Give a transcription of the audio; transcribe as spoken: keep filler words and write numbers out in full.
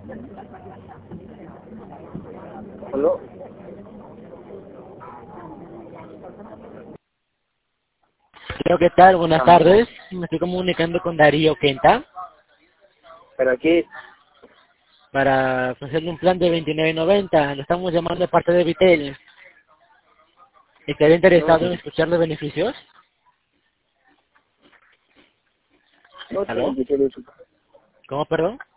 ¿Aló? Hola, ¿qué tal? Buenas Ajá. tardes. Me estoy comunicando con Darío Quenta Pero aquí, para ofrecerle un plan de veintinueve noventa. Lo estamos llamando de parte de Vitel. ¿Estaría no, interesado en escuchar los beneficios? no ¿Aló? tengo que hacer eso. ¿Cómo, perdón?